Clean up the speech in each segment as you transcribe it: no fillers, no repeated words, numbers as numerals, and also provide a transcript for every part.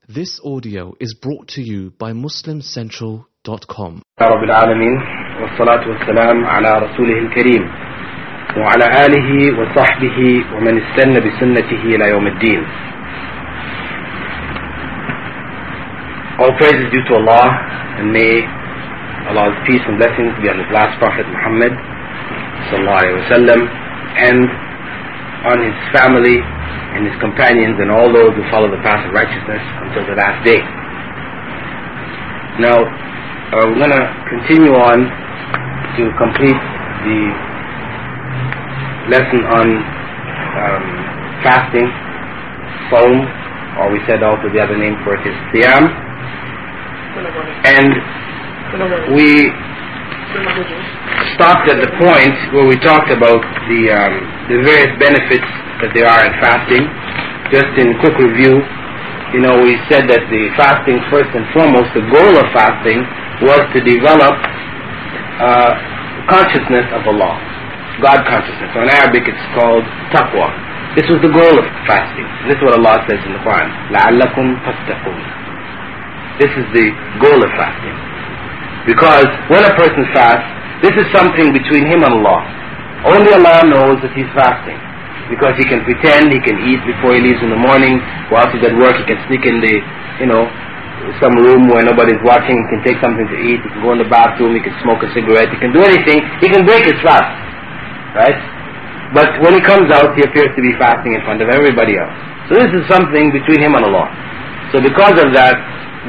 This audio is brought to you by MuslimCentral.com. رب العالمين والصلاة والسلام على رسوله الكريم وعلى آله وصحبه ومن استنى بسنته إلى يوم الدين. All praise is due to Allah, and may Allah's peace and blessings be on His last Prophet Muhammad sallallahu alaihi wasallam, and on his family and his companions and all those who follow the path of righteousness until the last day. Now, we're going to continue on to complete the lesson on fasting, Sawm, or we said also the other name for it is Siyam. And we stopped at the point where we talked about the various benefits that there are in fasting. Just in quick review, we said that the fasting, first and foremost, the goal of fasting was to develop consciousness of Allah, God consciousness. So in Arabic it's called taqwa. This was the goal of fasting. This is what Allah says in the Quran, لَعَلَّكُمْ تَتَّقُونَ. This is the goal of fasting. Because when a person fasts, this is something between him and Allah. Only Allah knows that he's fasting. Because he can pretend, he can eat before he leaves in the morning. Whilst he's at work, he can sneak in some room where nobody's watching. He can take something to eat. He can go in the bathroom. He can smoke a cigarette. He can do anything. He can break his fast. Right? But when he comes out, he appears to be fasting in front of everybody else. So this is something between him and Allah. So because of that,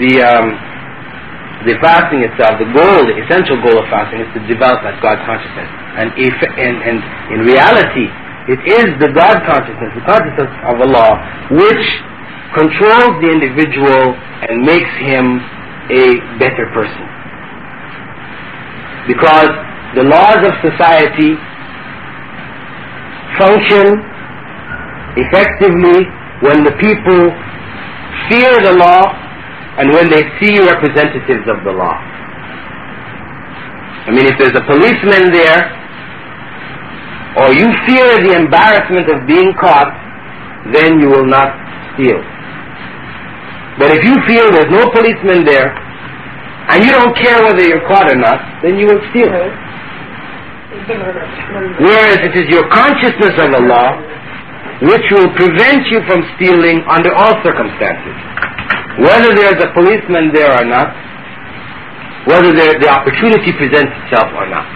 the fasting itself, the goal, the essential goal of fasting is to develop that God consciousness. And in reality, it is the God consciousness, the consciousness of Allah, which controls the individual and makes him a better person. Because the laws of society function effectively when the people fear the law and when they see representatives of the law. I mean, if there's a policeman there, or you fear the embarrassment of being caught, then you will not steal. But if you feel there's no policeman there, and you don't care whether you're caught or not, then you will steal. Whereas it is your consciousness of Allah which will prevent you from stealing under all circumstances. Whether there's a policeman there or not, whether the opportunity presents itself or not.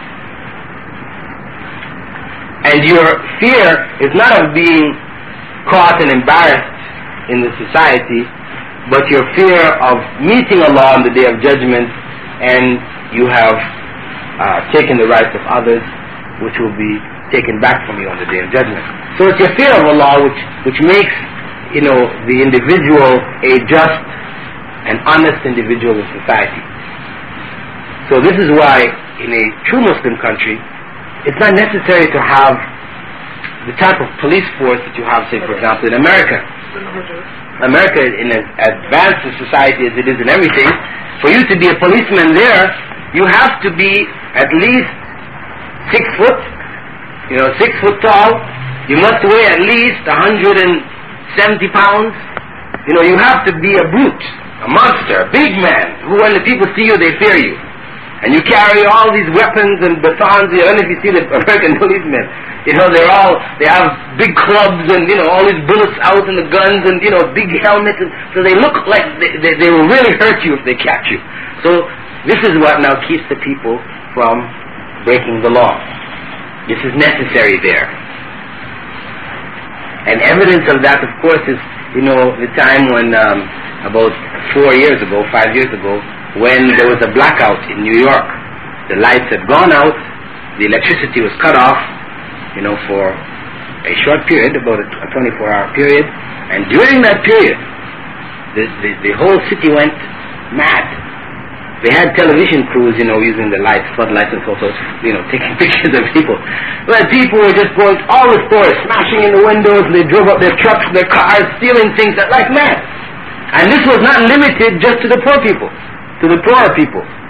And your fear is not of being caught and embarrassed in the society, but your fear of meeting Allah on the Day of Judgment, and you have taken the rights of others, which will be taken back from you on the Day of Judgment. So it's your fear of Allah which makes the individual a just and honest individual in society. So this is why in a true Muslim country, it's not necessary to have the type of police force that you have, say, for example, in America. America, in as advanced a society as it is in everything, for you to be a policeman there, you have to be at least 6 foot, 6 foot tall. You must weigh at least 170 pounds. You have to be a brute, a monster, a big man, who when the people see you, they fear you. And you carry all these weapons and batons. I don't know if you see the American policemen. They have big clubs and all these bullets out and the guns and big helmets. And so they look like they will really hurt you if they catch you. So this is what now keeps the people from breaking the law. This is necessary there. And evidence of that, of course, is the time when about 5 years ago, when there was a blackout in New York. The lights had gone out, the electricity was cut off, for a short period, about a 24-hour period, and during that period, the whole city went mad. They had television crews, using the lights, floodlights and so forth, taking pictures of people. But people were just going to all the stores, smashing in the windows, they drove up their trucks, their cars, stealing things like mad. And this was not limited just to the poor people, to the poorer people.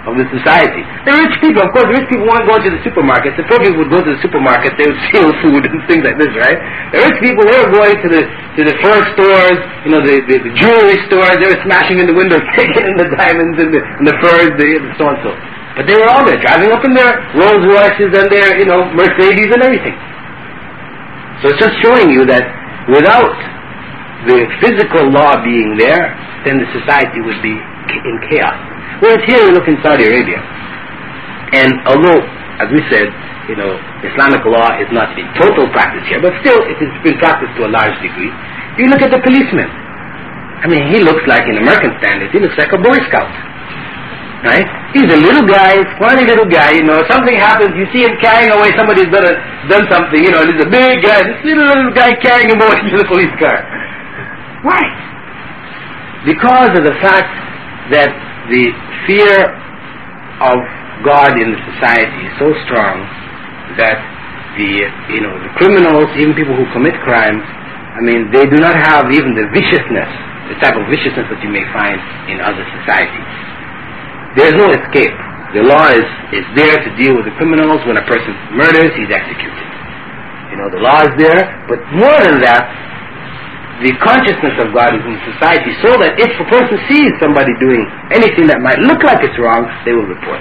of the society. The rich people, of course, the rich people won't go to the supermarkets. The poor people would go to the supermarket, they would steal food and things like this, right? The rich people, they were going to the fur stores, the jewelry stores, they were smashing in the windows, taking in the diamonds and the furs, the so and so. But they were all there, driving up in their Rolls Royces and their, Mercedes and everything. So it's just showing you that without the physical law being there, then the society would be in chaos. Whereas here we look in Saudi Arabia, and although, as we said, Islamic law is not in total practice here, but still it has been practiced to a large degree. You look at the policeman. I mean, he looks like, in American standards, he looks like a Boy Scout. Right? He's a little guy, scrawny little guy, something happens, you see him carrying away, somebody's done something, there's a big guy, this little guy carrying him away to the police car. Why? Because of the fact that the fear of God in the society is so strong that the criminals, even people who commit crimes, I mean, they do not have even the viciousness, the type of viciousness that you may find in other societies. There's no escape. The law is there to deal with the criminals. When a person murders, he's executed. The law is there, but more than that, the consciousness of God is in society, so that if a person sees somebody doing anything that might look like it's wrong, they will report.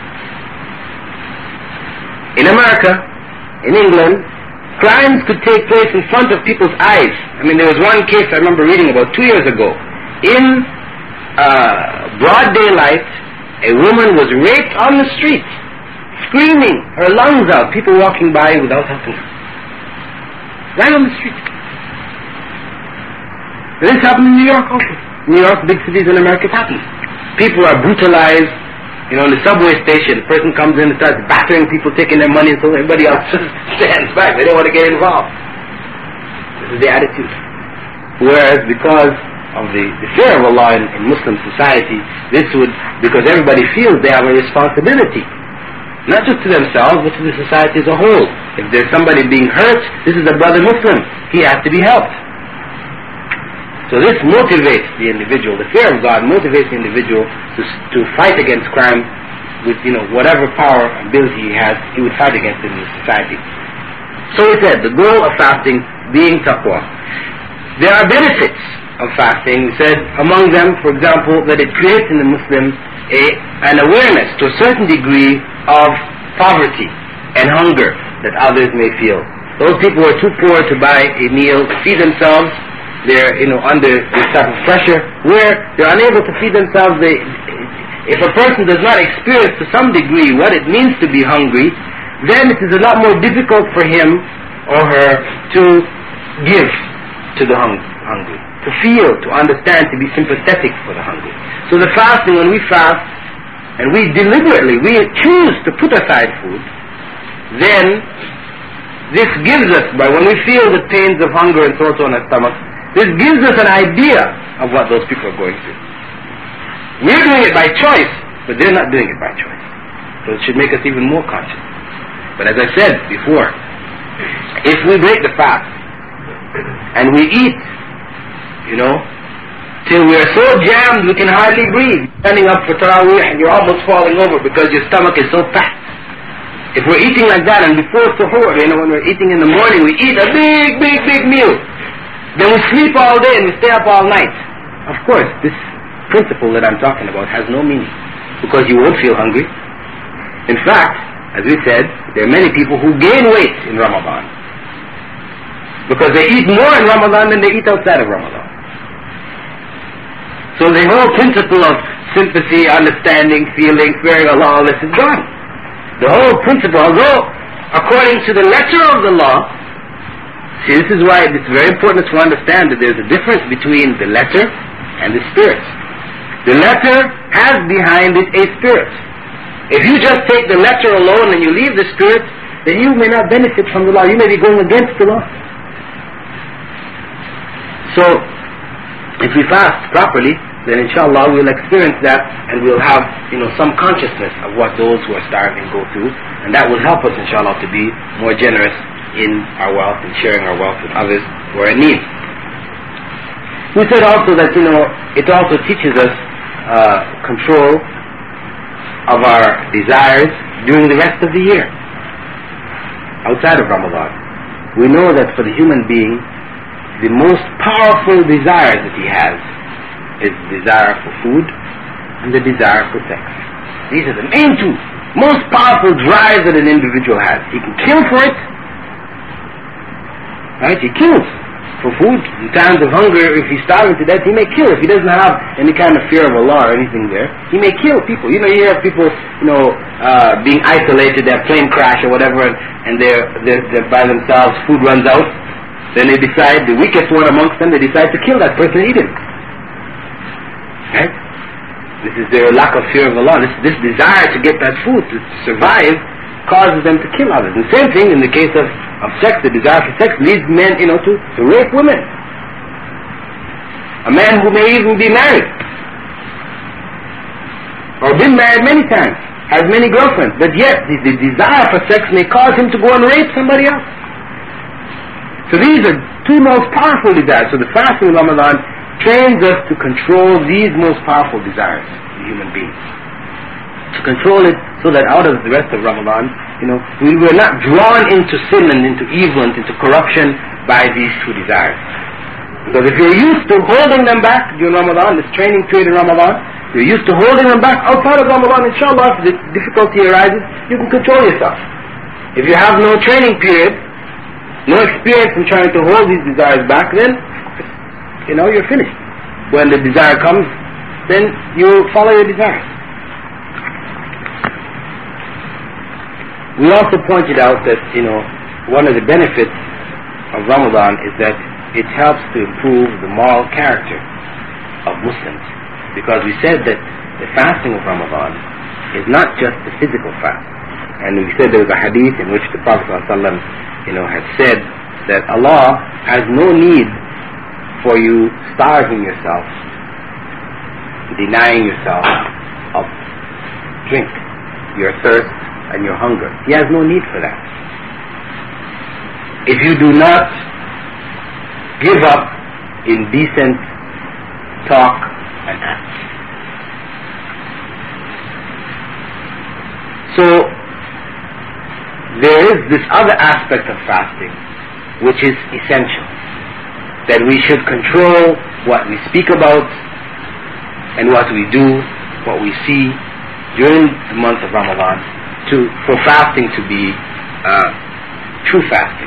In America, in England, crimes could take place in front of people's eyes. I mean, there was one case I remember reading about 2 years ago. In broad daylight, a woman was raped on the street, screaming her lungs out, people walking by without helping her. Right on the street. This happened in New York also. New York, big cities in America, it happens. People are brutalized. In the subway station, the person comes in and starts battering people, taking their money, and so everybody else just stands back. They don't want to get involved. This is the attitude. Whereas because of the fear of Allah in Muslim society, because everybody feels they have a responsibility, not just to themselves, but to the society as a whole. If there's somebody being hurt, this is a brother Muslim. He has to be helped. So this motivates the individual. The fear of God motivates the individual to fight against crime with whatever power and ability he has. He would fight against it in the society. So he said the goal of fasting being taqwa. There are benefits of fasting. He said among them, for example, that it creates in the Muslim an awareness to a certain degree of poverty and hunger that others may feel. Those people who are too poor to buy a meal to feed themselves, they're under this type of pressure where they're unable to feed themselves. If a person does not experience to some degree what it means to be hungry, then it is a lot more difficult for him or her to give to the hungry, to feel, to understand, to be sympathetic for the hungry. So the fasting, when we fast and we deliberately, we choose to put aside food, then this gives us, when we feel the pains of hunger and so on our stomach, this gives us an idea of what those people are going through. We're doing it by choice, but they're not doing it by choice. So it should make us even more conscious. But as I said before, if we break the fast and we eat, till we are so jammed we can hardly breathe, standing up for Taraweeh and you're almost falling over because your stomach is so fat. If we're eating like that and before Suhoor, when we're eating in the morning, we eat a big meal. Then we sleep all day and we stay up all night. Of course, this principle that I'm talking about has no meaning, because you won't feel hungry. In fact, as we said, there are many people who gain weight in Ramadan because they eat more in Ramadan than they eat outside of Ramadan. So the whole principle of sympathy, understanding, feeling, fearing Allah, all this is gone. The whole principle, although according to the letter of the law, see, this is why it's very important to understand that there's a difference between the letter and the spirit. The letter has behind it a spirit. If you just take the letter alone and you leave the spirit, then you may not benefit from the law. You may be going against the law. So, if we fast properly, then inshallah we'll experience that and we'll have some consciousness of what those who are starving go through, and that will help us inshallah to be more generous in our wealth and sharing our wealth with others who are in need. We said also that it also teaches us control of our desires during the rest of the year, outside of Ramadan. We know that for the human being, the most powerful desire that he has is the desire for food and the desire for sex. These are the main two most powerful drives that an individual has. He can kill for it, right? He kills for food. In times of hunger, if he's starving to death, he may kill. If he doesn't have any kind of fear of Allah or anything there, he may kill people. You know, you hear people, being isolated, their plane crash or whatever, and they're by themselves, food runs out. Then they decide, the weakest one amongst them, they decide to kill that person and eat him. Right? This is their lack of fear of Allah. This desire to get that food, to survive, causes them to kill others. And the same thing in the case of sex. The desire for sex leads men, to rape women. A man who may even be married, or been married many times, has many girlfriends, but yet the desire for sex may cause him to go and rape somebody else. So these are two most powerful desires. So the fasting of Ramadan trains us to control these most powerful desires in human beings. To control it so that out of the rest of Ramadan, we were not drawn into sin and into evil and into corruption by these two desires. Because if you're used to holding them back during Ramadan, this training period in Ramadan, you're used to holding them back outside of Ramadan, inshallah, if the difficulty arises, you can control yourself. If you have no training period, no experience in trying to hold these desires back, then you're finished. When the desire comes, then you follow your desire. We also pointed out that, one of the benefits of Ramadan is that it helps to improve the moral character of Muslims. Because we said that the fasting of Ramadan is not just the physical fast. And we said there was a hadith in which the Prophet ﷺ, had said that Allah has no need for you starving yourself, denying yourself of drink, your thirst and your hunger. He has no need for that. If you do not give up in decent talk and act. So there is this other aspect of fasting which is essential, that we should control what we speak about and what we do, what we see during the month of Ramadan, for fasting to be true fasting.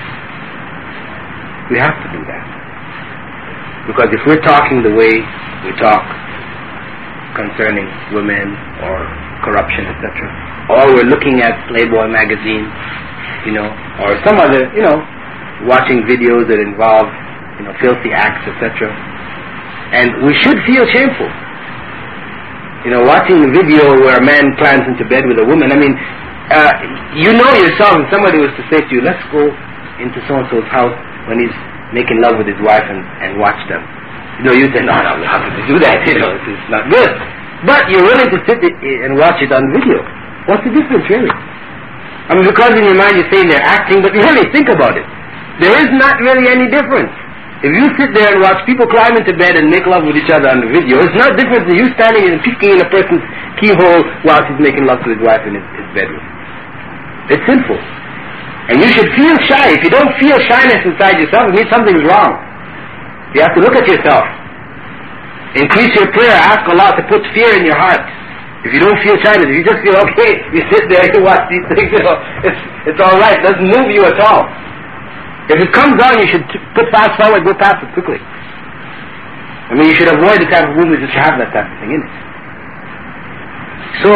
We have to do that. Because if we're talking the way we talk concerning women or corruption, etc., or we're looking at Playboy magazine, or some other, watching videos that involve filthy acts, etc. And we should feel shameful. Watching a video where a man climbs into bed with a woman, yourself, if somebody was to say to you, let's go into so-and-so's house when he's making love with his wife and watch them. You say, no, we have to do that, it's not good. But you're willing to sit and watch it on video. What's the difference, really? Because in your mind you're saying they're acting, but really think about it. There is not really any difference. If you sit there and watch people climb into bed and make love with each other on the video, it's not different than you standing and peeking in a person's keyhole while he's making love to his wife in his bedroom. It's sinful. And you should feel shy. If you don't feel shyness inside yourself, it means something's wrong. You have to look at yourself. Increase your prayer. Ask Allah to put fear in your heart. If you don't feel shyness, if you just feel okay, you sit there, you watch these things, it's alright. It doesn't move you at all. If it comes on, you should put fast forward, go past it quickly. You should avoid the type of movements that have that type of thing in it. So,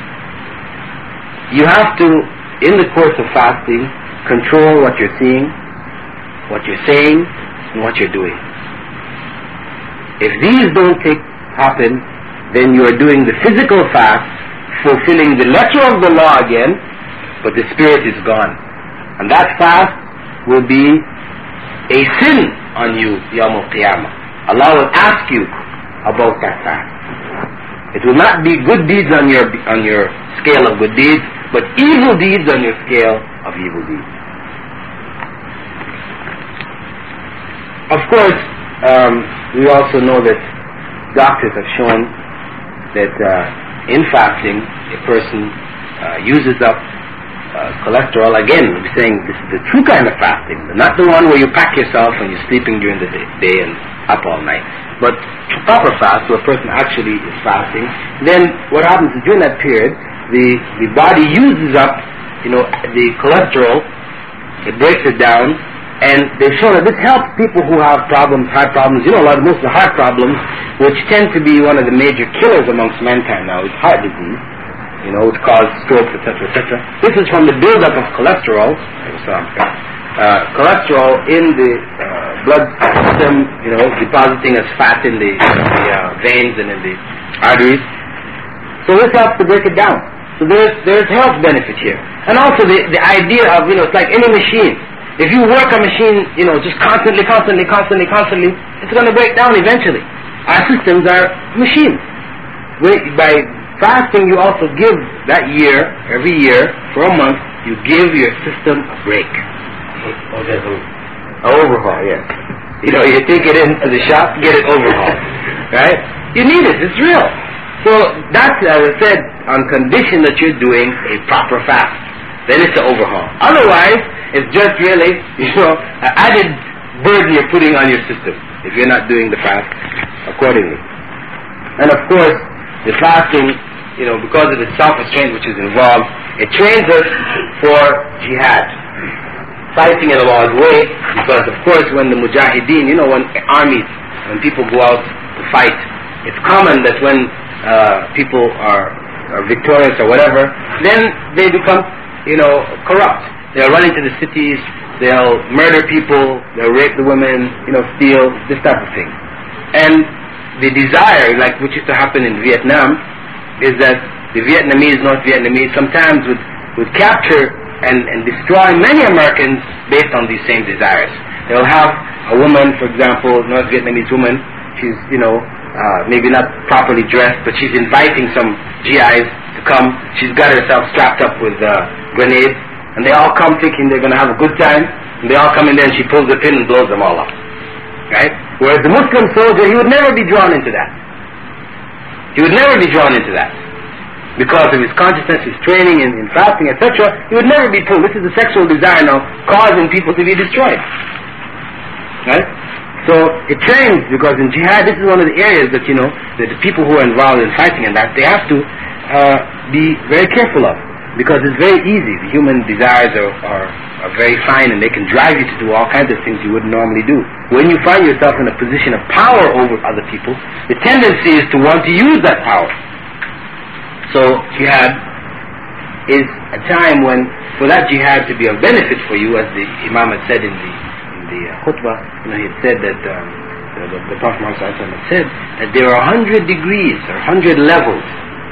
you have to, in the course of fasting, control what you're seeing, what you're saying, and what you're doing. If these don't happen, then you are doing the physical fast, fulfilling the letter of the law again, but the spirit is gone. And that fast will be a sin on you, Yawm al-Qiyamah. Allah will ask you about that fast. It will not be good deeds on your scale of good deeds, but evil deeds on your scale of evil deeds. Of course, we also know that doctors have shown that in fasting, a person uses up cholesterol. Again, we're saying this is the true kind of fasting, not the one where you pack yourself and you're sleeping during the day and up all night. But proper fast, where a person actually is fasting, then what happens is during that period, the body uses up, the cholesterol, it breaks it down, and they show that this helps people who have problems, heart problems. Most of the heart problems, which tend to be one of the major killers amongst mankind now, is heart disease, which causes strokes, etc., etc. This is from the buildup of cholesterol. Cholesterol in the blood system, depositing as fat in the veins and in the arteries. So this helps to break it down. So there's health benefit here. And also the idea of, it's like any machine. If you work a machine, just constantly, it's going to break down eventually. Our systems are machines. By fasting, you also give that year, every year, for a month, you give your system a break. An overhaul, yes. You take it into the shop, get it overhauled. Right? You need it, it's real. So that's, as I said, on condition that you're doing a proper fast. Then it's an overhaul. Otherwise, it's just really, an added burden you're putting on your system if you're not doing the fast accordingly. And of course, the fasting, because of the self-restraint which is involved, it trains us for jihad, fighting in Allah's way. Because of course, when the mujahideen, when people go out to fight, it's common that when people are victorious or whatever, then they become, corrupt. They'll run into the cities, they'll murder people, they'll rape the women, steal, this type of thing. And the desire, like which used to happen in Vietnam, is that the North Vietnamese sometimes would capture and destroy many Americans based on these same desires. They'll have a woman, for example, North Vietnamese woman, she's, maybe not properly dressed, but she's inviting some GIs to come. She's got herself strapped up with grenades, and they all come thinking they're going to have a good time, and they all come in there and she pulls the pin and blows them all up. Right? Whereas the Muslim soldier, he would never be drawn into that. He would never be drawn into that. Because of his consciousness, his training in fasting, etc., he would never be pulled. This is the sexual desire now causing people to be destroyed. Right? So it trains, because in jihad, this is one of the areas that, that the people who are involved in fighting and that, they have to be very careful of. Because it's very easy. The human desires are very fine, and they can drive you to do all kinds of things you wouldn't normally do. When you find yourself in a position of power over other people, the tendency is to want to use that power. So jihad is a time when, for that jihad to be of benefit for you, as the Imam had said in the khutbah, he had said that the Prophet Muhammad had said that there are 100 degrees or 100 levels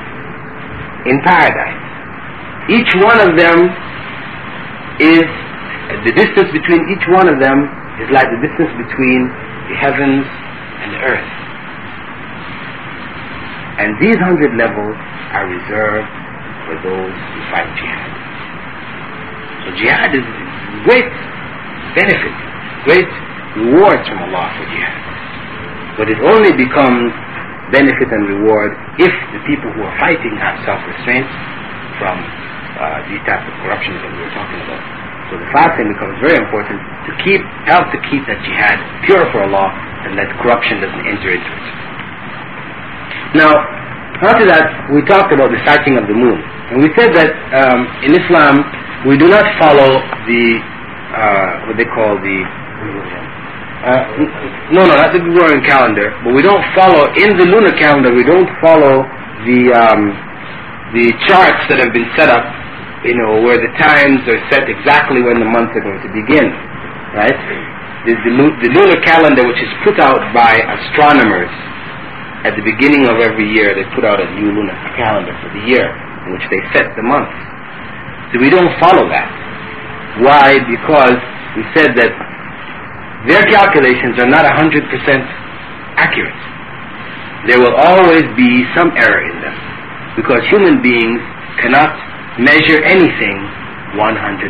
in paradise. Each one of them is, the distance between each one of them is like the distance between the heavens and the earth. And these 100 levels are reserved for those who fight jihad. So jihad is great benefit, great rewards from Allah for jihad. But it only becomes benefit and reward if the people who are fighting have self-restraint from these types of corruptions that we were talking about. So the fasting becomes very important to help to keep that jihad pure for Allah, and that corruption doesn't enter into it. Now, after that, we talked about the sighting of the moon, and we said that in Islam we do not follow the what they call the not the Gregorian calendar, but we don't follow in the lunar calendar. We don't follow the charts that have been set up, where the times are set exactly when the months are going to begin, right? The lunar calendar, which is put out by astronomers at the beginning of every year, they put out a new lunar calendar for the year in which they set the months. So we don't follow that. Why? Because we said that their calculations are not 100% accurate. There will always be some error in them, because human beings cannot measure anything 100%.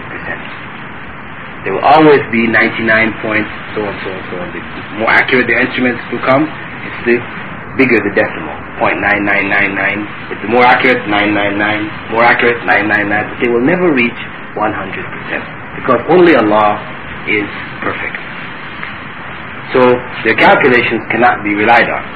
There will always be 99 points, so and so and so. The more accurate the instruments become, it's the bigger the decimal. 0.9999. It's more accurate, 999. More accurate, 999. But they will never reach 100% because only Allah is perfect. So their calculations cannot be relied on.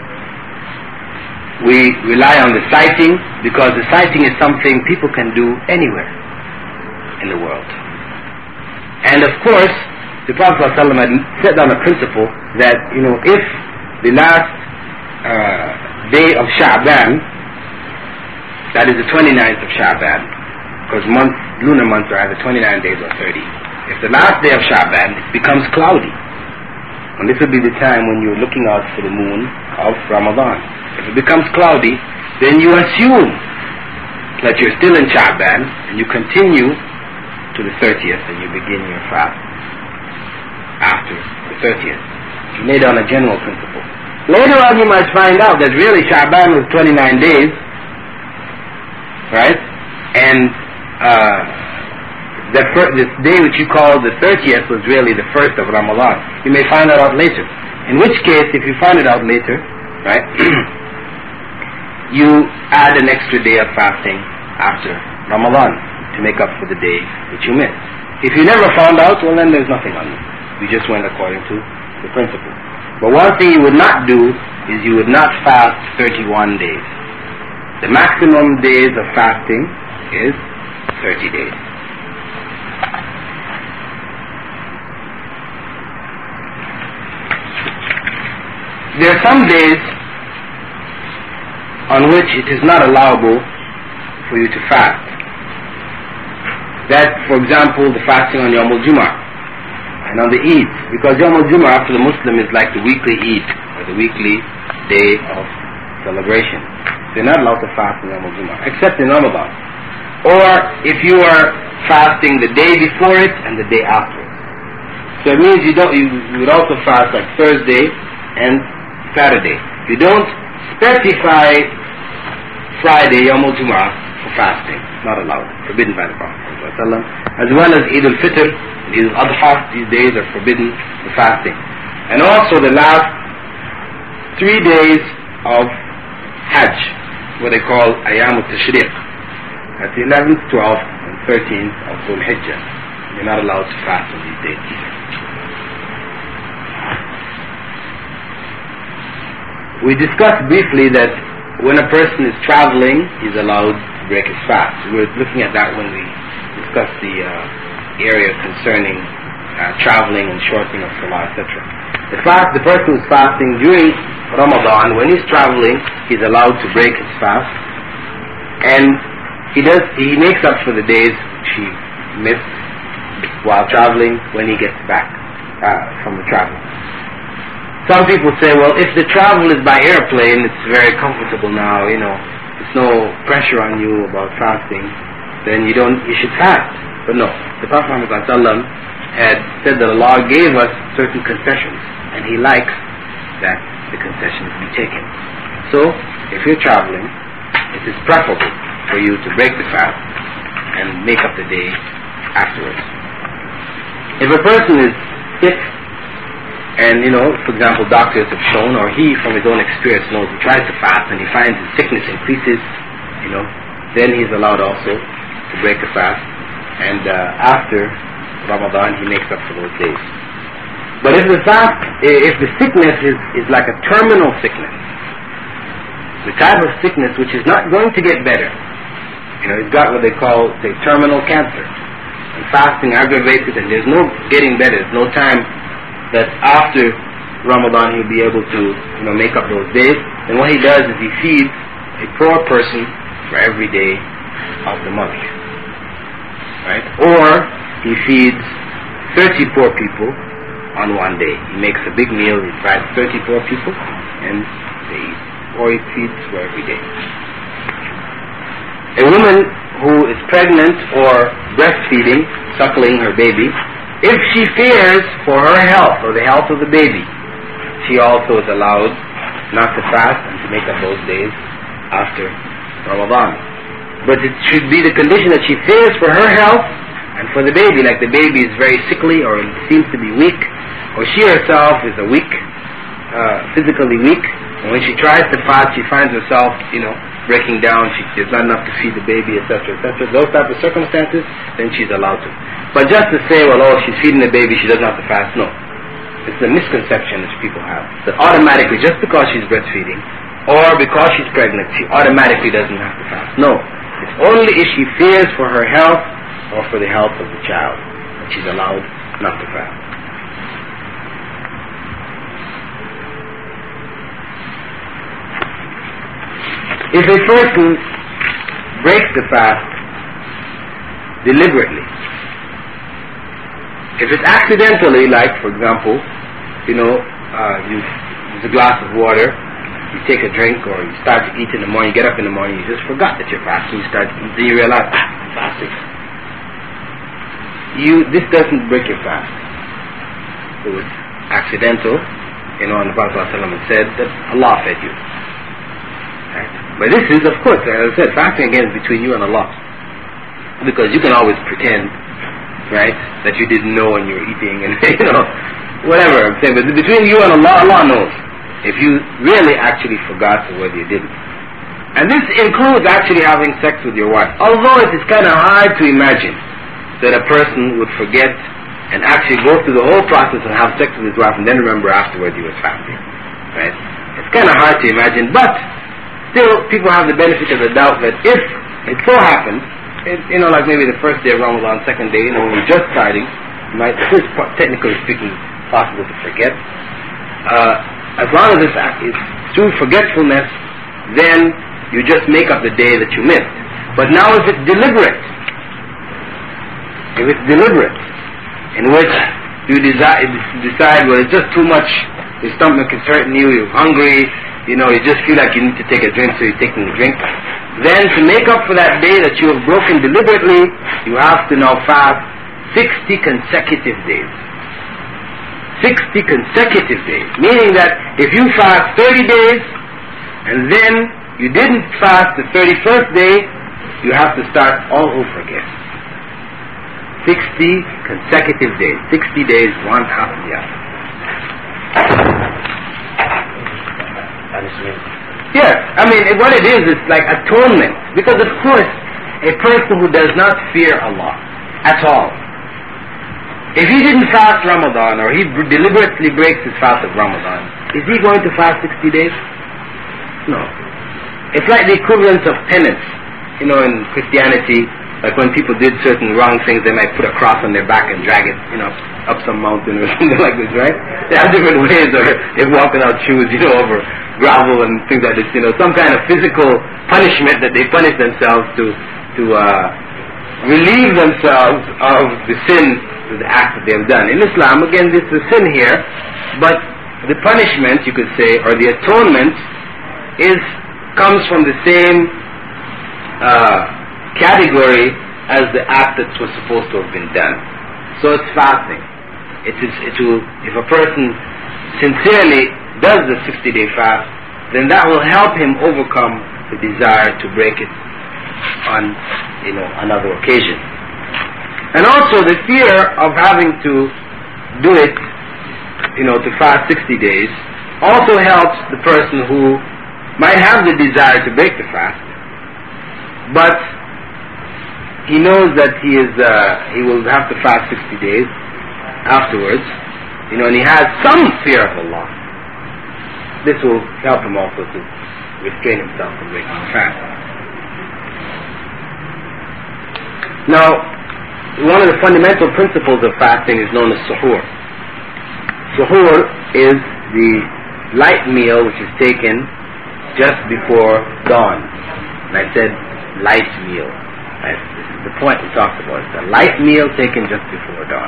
We rely on the sighting because the sighting is something people can do anywhere in the world. And of course, the Prophet ﷺ had set down a principle that, if the last day of Sha'ban, that is the 29th of Sha'ban, because lunar months are either 29 days or 30. If the last day of Sha'ban becomes cloudy, and this will be the time when you're looking out for the moon of Ramadan. If it becomes cloudy, then you assume that you're still in Sha'ban, and you continue to the 30th, and you begin your fast after the 30th. You lay down a general principle. Later on you might find out that really Sha'ban was 29 days, right? And this day which you call the 30th was really the first of Ramadan. You may find that out later. In which case, if you find it out later, right, you add an extra day of fasting after Ramadan to make up for the day that you missed. If you never found out, well then there's nothing on you. You just went according to the principle. But one thing you would not do is you would not fast 31 days. The maximum days of fasting is 30 days. There are some days on which it is not allowable for you to fast. That, for example, the fasting on Yawm al-Jum'ah and on the Eid, because Yawm al-Jum'ah after the Muslim is like the weekly Eid, or the weekly day of celebration. They're not allowed to fast on Yawm al-Jum'ah, except in Ramadan. Or if you are fasting the day before it and the day after it. So it means you would also fast like Thursday and Saturday. You don't specify Friday, Yawm al-Jum'ah, for fasting. It's not allowed. Forbidden by the Prophet ﷺ. As well as Eid al-Fitr and Eid al-Adha, these days are forbidden for fasting. And also the last 3 days of Hajj, what they call Ayyam al-Tashriq. At the 11th, 12th, and 13th of Dhul Hijjah. You're not allowed to fast on these days either. We discussed briefly that when a person is traveling, he's allowed to break his fast. We were looking at that when we discussed the area concerning traveling and shortening of salah, etc. The person who's fasting during Ramadan, when he's traveling, he's allowed to break his fast, and he makes up for the days which he missed while traveling when he gets back from the travel. Some people say, well, if the travel is by airplane, it's very comfortable now, there's no pressure on you about fasting, then you should fast. But no, the Prophet Muhammad ﷺ had said that Allah gave us certain concessions, and He likes that the concessions be taken. So, if you're traveling, it is preferable for you to break the fast and make up the day afterwards. If a person is sick, and for example, doctors have shown, or he from his own experience knows, he tries to fast and he finds his sickness increases, then he's allowed also to break a fast, and after Ramadan he makes up for those days. But if the sickness is like a terminal sickness, the type of sickness which is not going to get better, he's got what they call, say, terminal cancer, and fasting aggravates it, and there's no getting better, there's no time that after Ramadan he'll be able to make up those days. And what he does is he feeds a poor person for every day of the month, right? Or he feeds 30 poor people on one day. He makes a big meal, he invites 30 poor people, and they eat. Or he feeds for every day. A woman who is pregnant or breastfeeding, suckling her baby, if she fears for her health or the health of the baby, she also is allowed not to fast and to make up those days after Ramadan. But it should be the condition that she fears for her health and for the baby, like the baby is very sickly or seems to be weak, or she herself is physically weak, And when she tries to fast, she finds herself, breaking down. There's not enough to feed the baby, etc., etc. Those type of circumstances, then she's allowed to. But just to say, she's feeding the baby, she doesn't have to fast, no. It's a misconception that people have. That automatically, just because she's breastfeeding, or because she's pregnant, she automatically doesn't have to fast. No. It's only if she fears for her health or for the health of the child that she's allowed not to fast. If a person breaks the fast deliberately, if it's accidentally, like for example, you use a glass of water, you take a drink, or you start to eat in the morning, you get up in the morning, you just forgot that you're fasting, you start to eat, then you realize, I'm fasting. This doesn't break your fast. It was accidental, and the Prophet ﷺ said that Allah fed you. Right? But this is, of course, as I said, fasting again is between you and Allah. Because you can always pretend, right, that you didn't know when you were eating, and whatever I'm saying. But between you and Allah, Allah knows. If you really actually forgot or whether you didn't. And this includes actually having sex with your wife. Although it is kind of hard to imagine that a person would forget and actually go through the whole process and have sex with his wife and then remember afterwards he was fasting. Right? It's kind of hard to imagine, but still people have the benefit of the doubt that if it so happens, like maybe the first day of Ramadan, second day, when we're just starting, it is technically speaking possible to forget. As long as it's through forgetfulness, then you just make up the day that you missed. But now if it's deliberate, in which you decide, well, it's just too much, your stomach is hurting you, you're hungry, you just feel like you need to take a drink, so you're taking a drink, then to make up for that day that you have broken deliberately, you have to now fast 60 consecutive days. 60 consecutive days. Meaning that if you fast 30 days, and then you didn't fast the 31st day, you have to start all over again. 60 consecutive days. 60 days, one after the other. Yes, what it is like atonement. Because of course, a person who does not fear Allah at all, if he didn't fast Ramadan, or he deliberately breaks his fast of Ramadan, is he going to fast 60 days? No. It's like the equivalent of penance. In Christianity, like when people did certain wrong things, they might put a cross on their back and drag it, up some mountain or something like this, right? They have different ways, or they walk without shoes, over gravel and things like this, some kind of physical punishment that they punish themselves to relieve themselves of the sin, of the act that they have done. In Islam, again, this is a sin here, but the punishment, you could say, or the atonement, comes from the same category as the act that was supposed to have been done. So it's fasting. If a person sincerely does the 60-day fast, then that will help him overcome the desire to break it on another occasion. And also the fear of having to do it, to fast 60 days, also helps the person who might have the desire to break the fast, but he knows that he will have to fast 60 days afterwards, and he has some fear of Allah. This will help him also to restrain himself from breaking the fast. Now, one of the fundamental principles of fasting is known as suhoor. Suhoor is the light meal which is taken just before dawn. And I said light meal. Right? This is the point we talked about. It's a light meal taken just before dawn.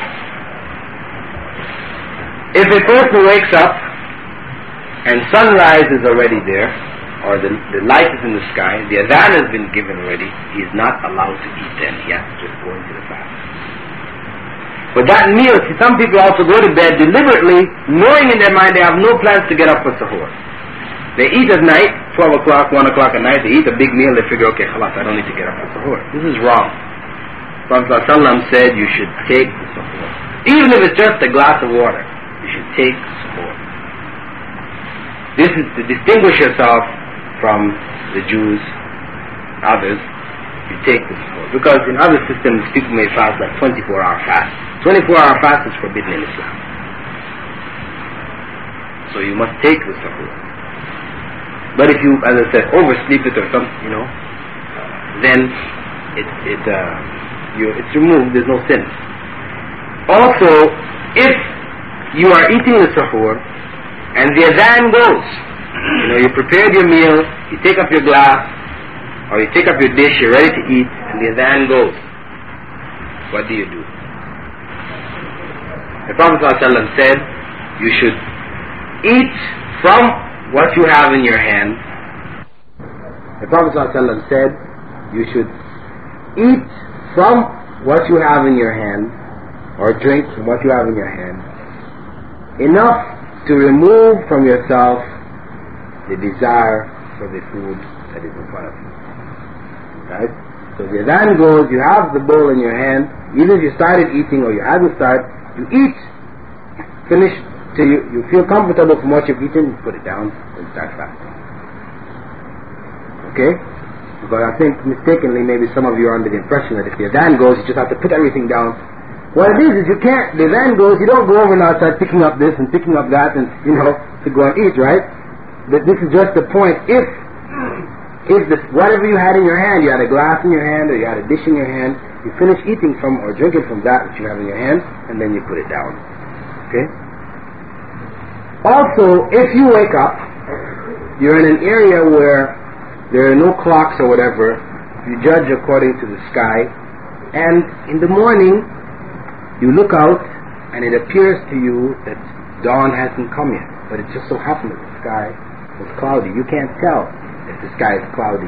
If a person wakes up and sunrise is already there, or the light is in the sky, the adhan has been given already, he is not allowed to eat then. He has to just go into the fast. But that meal, some people also go to bed deliberately, knowing in their mind they have no plans to get up for suhoor. They eat at night, 12 o'clock, 1 o'clock at night, they eat a big meal, they figure, okay, khalas, I don't need to get up for suhoor. This is wrong. Prophet ﷺ said you should take the suhoor. Even if it's just a glass of water, you should take suhoor. This is to distinguish yourself from the Jews, others. You take this sahur. Because in other systems, people may fast like 24-hour fast. 24-hour fast is forbidden in Islam. So you must take the sahur. But if you, as I said, oversleep it or something, then it's removed. There's no sin. Also, if you are eating the sahur and the adhan goes, you prepared your meal, you take up your glass or you take up your dish, you're ready to eat, and the adhan goes, what do you do? The Prophet ﷺ said you should eat from what you have in your hand. The Prophet ﷺ said you should eat from what you have in your hand, or drink from what you have in your hand, enough to remove from yourself the desire for the food that is in front of you. Right? So the adhan goes, you have the bowl in your hand, either you started eating or you haven't started, you eat, finish till you feel comfortable from what you've eaten, you put it down and start fasting. Okay? Because I think mistakenly maybe some of you are under the impression that if the adhan goes, you just have to put everything down. What it is you can't, the adhan goes, you don't go over and start picking up this and picking up that and, to go and eat, right? But this is just the point. If whatever you had in your hand, you had a glass in your hand or you had a dish in your hand, you finish eating from or drinking from that which you have in your hand, and then you put it down. Okay? Also, if you wake up, you're in an area where there are no clocks or whatever, you judge according to the sky, and in the morning, you look out and it appears to you that dawn hasn't come yet, but it just so happens that the sky was cloudy. You can't tell if the sky is cloudy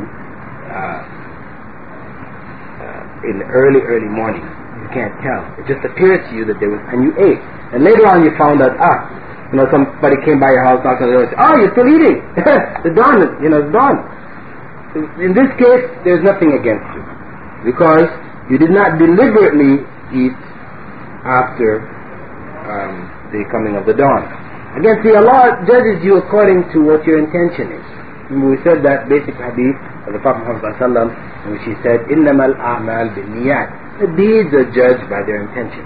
in the early morning. You can't tell. It just appears to you that there was, and you ate. And later on you found out, somebody came by your house, knocked on the door and said, oh, you're still eating. The dawn is, it's dawn. In this case, there's nothing against you, because you did not deliberately eat after the coming of the dawn. Again, see, Allah judges you according to what your intention is. Remember, we said that basic hadith of the Prophet Muhammad ﷺ, in which he said, إِنَّمَا الْأَعْمَالِ بِالنِّيَّاتِ. The deeds are judged by their intention.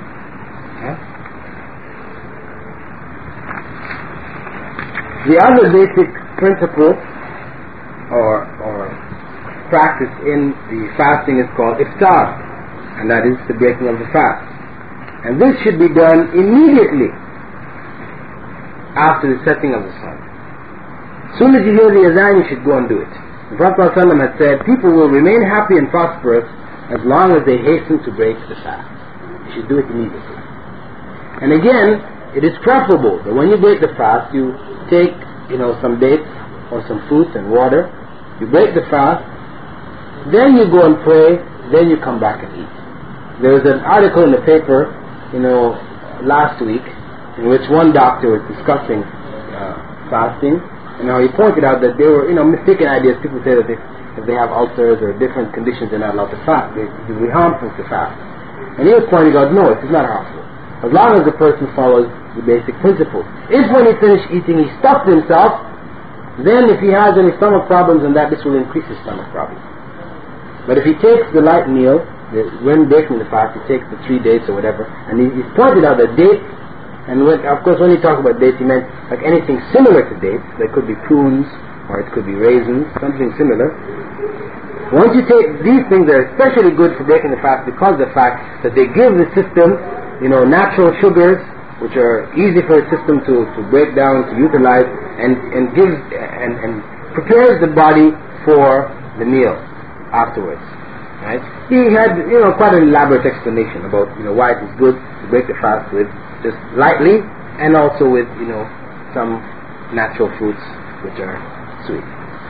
The other basic principle or practice in the fasting is called iftar, and that is the breaking of the fast. And this should be done immediately after the setting of the sun. As soon as you hear the adhan, you should go and do it. The Prophet ﷺ had said, people will remain happy and prosperous as long as they hasten to break the fast. You should do it immediately. And again, it is preferable that when you break the fast, you take, some dates or some fruit and water. You break the fast, then you go and pray, then you come back and eat. There was an article in the paper, last week, in which one doctor was discussing fasting, and he pointed out that there were, mistaken ideas. People say that if they have ulcers or different conditions, they're not allowed to fast. It will be harmful to fast. And he was pointing out, no, it is not harmful, as long as the person follows the basic principles. If when he finished eating he stuffed himself, then if he has any stomach problems and that, this will increase his stomach problems. But if he takes the light meal, when breaking the fast, he takes the 3 dates or whatever, and he's pointed out that dates, and of course when he talked about dates, he meant like anything similar to dates. There could be prunes, or it could be raisins, something similar. Once you take these things, they're especially good for breaking the fast because of the fact that they give the system, natural sugars, which are easy for the system to break down, to utilize, and gives and prepares the body for the meal afterwards. Right? He had, quite an elaborate explanation about, why it is good to break the fast with just lightly, and also with, some natural fruits which are sweet.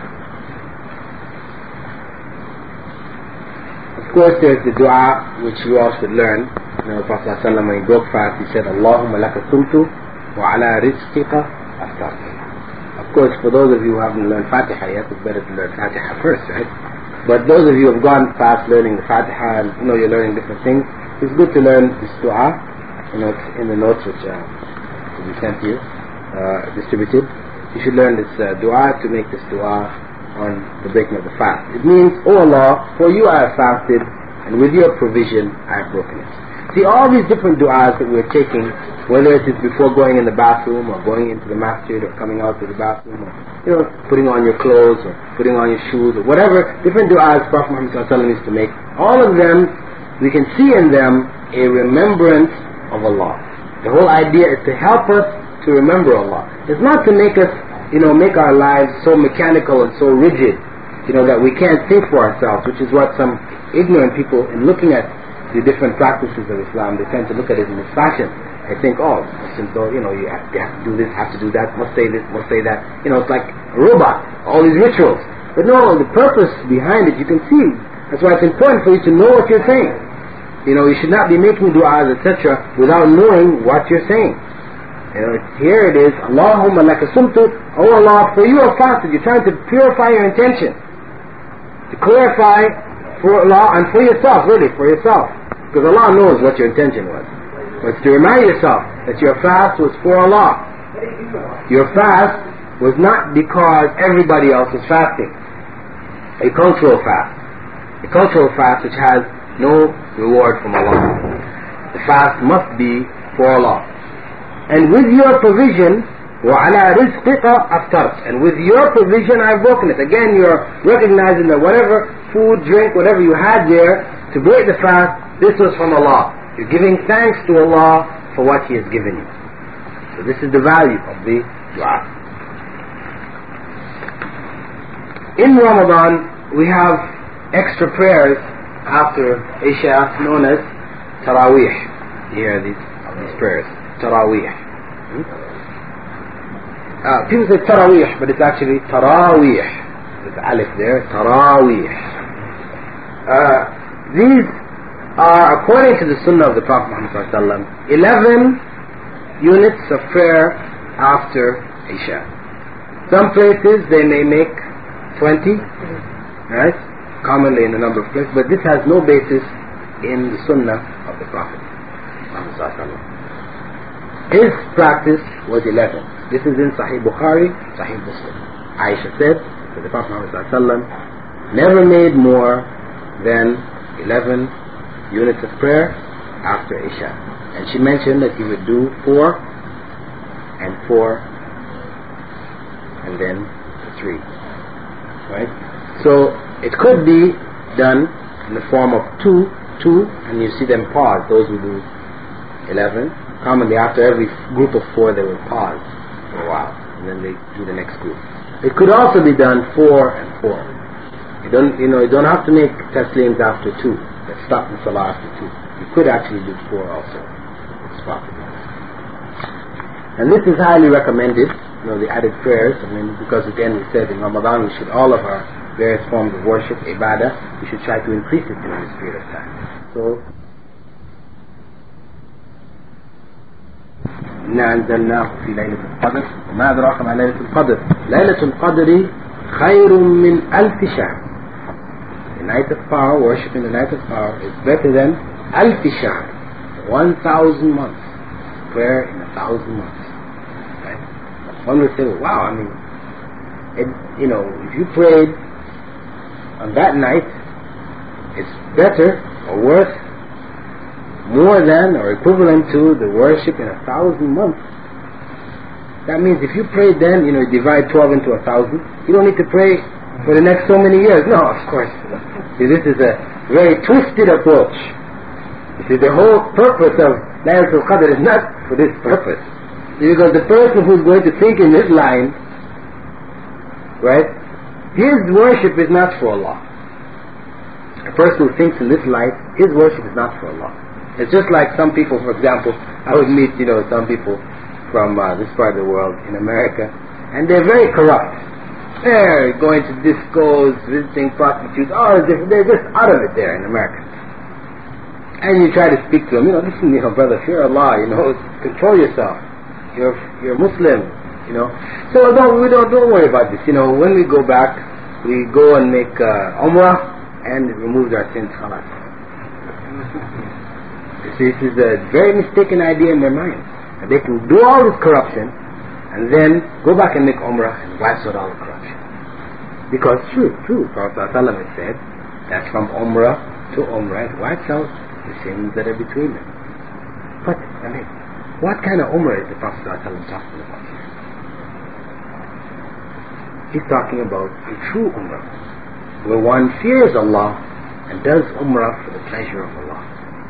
Of course, there's the dua which you all should learn. The Prophet ﷺ, when he broke fast, he said, Allahumma laka sumtu wa ala rizqika aftartu. Of course, for those of you who haven't learned Fatiha yet, it's better to learn Fatiha first, right? But those of you who have gone past learning the Fatiha and you're learning different things, it's good to learn this dua. It's in the notes which will be sent to you, distributed. you should learn this dua to make this dua on the breaking of the fast. It means, "O Allah, for you I have fasted, and with your provision I have broken it." See, all these different du'as that we're taking, whether it is before going in the bathroom, or going into the masjid, or coming out of the bathroom, or putting on your clothes, or putting on your shoes, or whatever different du'as Prophet Muhammad ﷺ used to make, all of them, we can see in them a remembrance of Allah. The whole idea is to help us to remember Allah. It's not to make us, make our lives so mechanical and so rigid, that we can't think for ourselves, which is what some ignorant people, in looking at the different practices of Islam, they tend to look at it in this fashion. They think, Muslims, you have to do this, have to do that, must say this, must say that. It's like a robot, all these rituals. But no, the purpose behind it, you can see. That's why it's important for you to know what you're saying. You should not be making du'as, etc., without knowing what you're saying. Here it is, Allahumma laka sumtu, oh Allah, for you are fasted. You're trying to purify your intention, to clarify for Allah and for yourself, really, for yourself. Because Allah knows what your intention was. But to remind yourself that your fast was for Allah. Your fast was not because everybody else was fasting. A cultural fast. A cultural fast which has no reward from Allah. The fast must be for Allah. And with your provision, وَعَلَى رِزْقِكَ أَفْتَرْتَ, and with your provision I've broken it. Again, you're recognizing that whatever food, drink, whatever you had there to break the fast, this was from Allah. You're giving thanks to Allah for what He has given you. So this is the value of the dua. In Ramadan, we have extra prayers after Isha known as Taraweeh. You hear these prayers. Taraweeh. People say Taraweeh, but it's actually Taraweeh. There's alif there. Taraweeh. These are, according to the Sunnah of the Prophet Muhammad ﷺ, 11 units of prayer after Isha. Some places they may make 20, right? Commonly in a number of places, but this has no basis in the Sunnah of the Prophet Muhammad ﷺ. His practice was 11. This is in Sahih Bukhari, Sahih Muslim. Aisha said that the Prophet Muhammad ﷺ never made more than 11 units of prayer after Isha. And she mentioned that he would do 4 and 4 and then 3. Right? So it could be done in the form of 2, and you see them pause. Those who do 11. Commonly after every group of 4 they will pause for a while, and then they do the next group. It could also be done 4 and 4. You don't have to make taslims after 2. Let's stop the salah after 2. You could actually do 4 also. It's possible. And this is highly recommended, the added prayers. Because again we said in Ramadan we should, all of our various forms of worship, ibadah, we should try to increase it during this period of time. So إنا أنزلناه في ليلة القدر وما أدراك ما ليلة القدر ليلة القدر خير من ألف شهر. The night of power, worshiping the night of power, is better than ألف شهر, 1,000 months. Prayer in 1,000 months. Right? One would say, wow, if you prayed on that night, it's better or worth more than or equivalent to the worship in 1,000 months. That means if you prayed then, divide 12 into 1,000, you don't need to pray for the next so many years. No, of course. See, this is a very twisted approach. You see, the whole purpose of Laylatul Qadr is not for this purpose. Because the person who's going to think in this line, right, his worship is not for Allah. A person who thinks in this light, his worship is not for Allah. It's just like some people, for example, I would meet, some people from this part of the world in America, and they're very corrupt. They're going to discos, visiting prostitutes, they're just out of it there in America. And you try to speak to them, listen, brother, fear Allah, control yourself. You're Muslim, So don't worry about this. When we go back, we go and make Umrah, and it removes our sins, khalas. This is a very mistaken idea in their mind. That they can do all this corruption, and then go back and make Umrah and wipes out all the corruption. Because true, Prophet ﷺ has said that from Umrah to Umrah it wipes out the sins that are between them. But, I mean, what kind of Umrah is the Prophet ﷺ talking about here? He's talking about a true Umrah, where one fears Allah and does Umrah for the pleasure of Allah.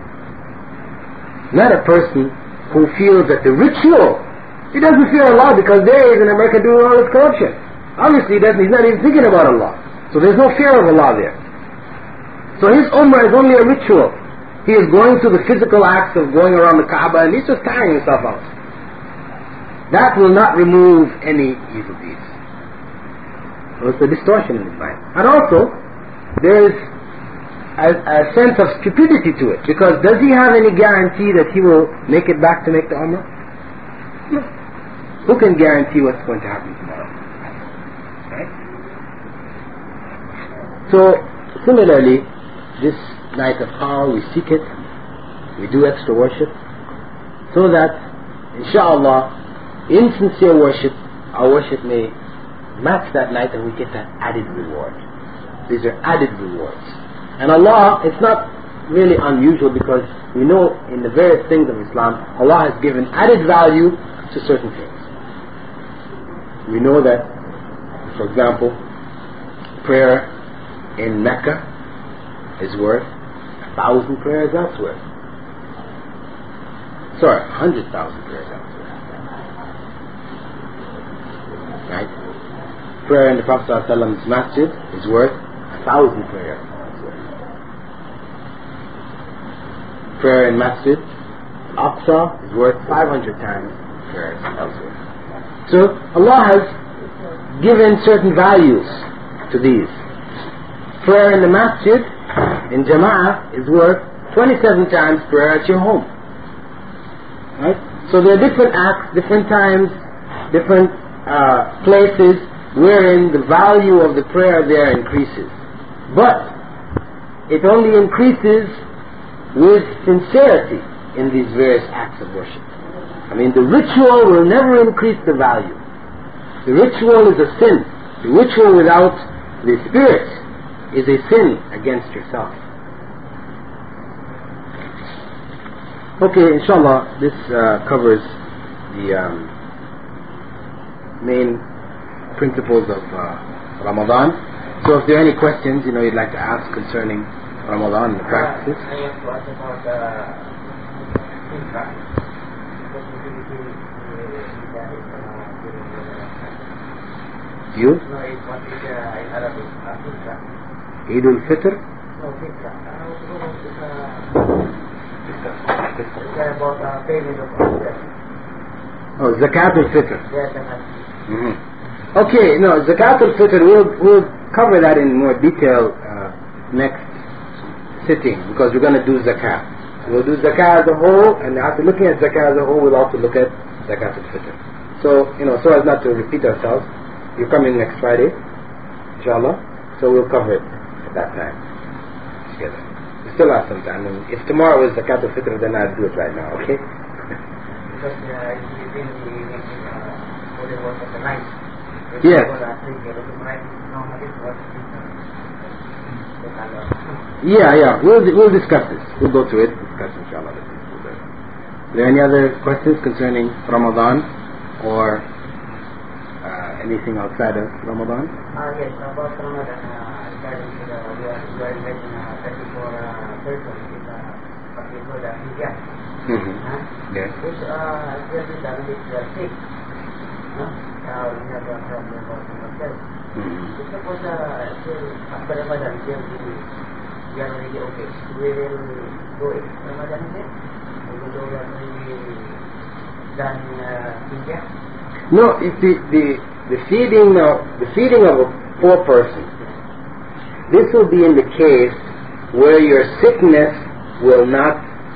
Not a person who feels that the ritual, he doesn't fear Allah because there he is in America doing all this corruption. Obviously he's not even thinking about Allah. So there's no fear of Allah there. So his Umrah is only a ritual. He is going through the physical acts of going around the Kaaba and he's just tiring himself out. That will not remove any evil deeds. So it's a distortion in his mind. And also, there is a sense of stupidity to it, because does he have any guarantee that he will make it back to make the Umrah? No. Who can guarantee what's going to happen tomorrow? Right? So, similarly, this night of power, we seek it, we do extra worship, so that, inshallah, in sincere worship, our worship may match that night and we get that added reward. These are added rewards. And Allah, it's not really unusual, because we know in the various things of Islam, Allah has given added value to certain things. We know that, for example, prayer in Mecca is worth 1,000 prayers elsewhere. Sorry, 100,000 prayers elsewhere. Right? Prayer in the Prophet ﷺ's masjid is worth 1,000 prayers. Prayer in Masjid Aqsa is worth 500 times prayers elsewhere. So Allah has given certain values to these. Prayer in the Masjid in Jama'ah is worth 27 times prayer at your home. Right? So there are different acts, different times, different places wherein the value of the prayer there increases. But it only increases with sincerity in these various acts of worship. I mean, the ritual will never increase the value. The ritual is a sin. The ritual without the spirit is a sin against yourself. Okay, inshallah, this covers the main principles of Ramadan. So if there are any questions, you'd like to ask concerning Ramadan and the practices. I have to ask about You? No, it's what is in Arabic, Eid al-Fitr? No, Fitra. It's about payment of debt. Oh, Zakat al-Fitr. Yes, Zakat. Mm-hmm. Okay, no, Zakat al-Fitr, we'll cover that in more detail next sitting, because we're going to do Zakat. We'll do Zakat as a whole, and after looking at Zakat as a whole, we'll also look at Zakat al-Fitr. So, so as not to repeat ourselves, you're coming next Friday, inshallah, so we'll cover it at that time together. We still have some time, and if tomorrow is Zakat al-Fitr, then I'll do it right now, okay? Because it's in the holy work of the night. Yes. Yeah, we'll discuss this. We'll go through it, discuss inshallah. Are there any other questions concerning Ramadan or anything outside of Ramadan? Yes, about Ramadan, regarding to we are inviting 34 persons with what we call the hijab. Yes. Which really done with sick. We have a problem about ourselves. Suppose after Ramadan, we are already okay. We will go in Ramadan again? Even though we are already done hijab? No, if the feeding of a poor person, this will be in the case where your sickness will not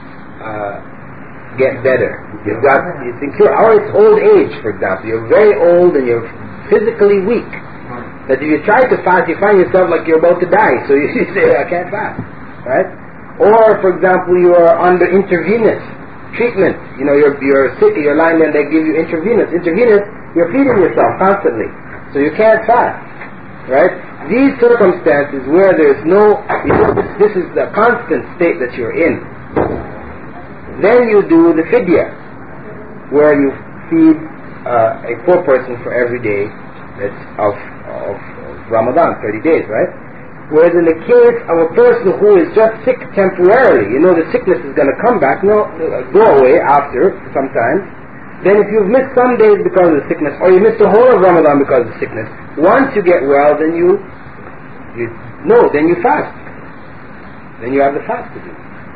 get better. It's incurable, or it's old age, for example. You're very old and you're physically weak. That if you try to fast, you find yourself like you're about to die. So you say, I can't fast, right? Or, for example, you are under intravenous treatment. You're sick, you're lying there and they give you intravenous. Intravenous You're feeding yourself constantly, so you can't fast, right? These circumstances where there's no, this is the constant state that you're in. Then you do the fidya, where you feed a poor person for every day that's of Ramadan, 30 days, right? Whereas in the case of a person who is just sick temporarily, the sickness is going to come back, go away after some time. Then if you've missed some days because of the sickness, or you missed the whole of Ramadan because of the sickness, once you get well, then then you fast. Then you have the fast to do.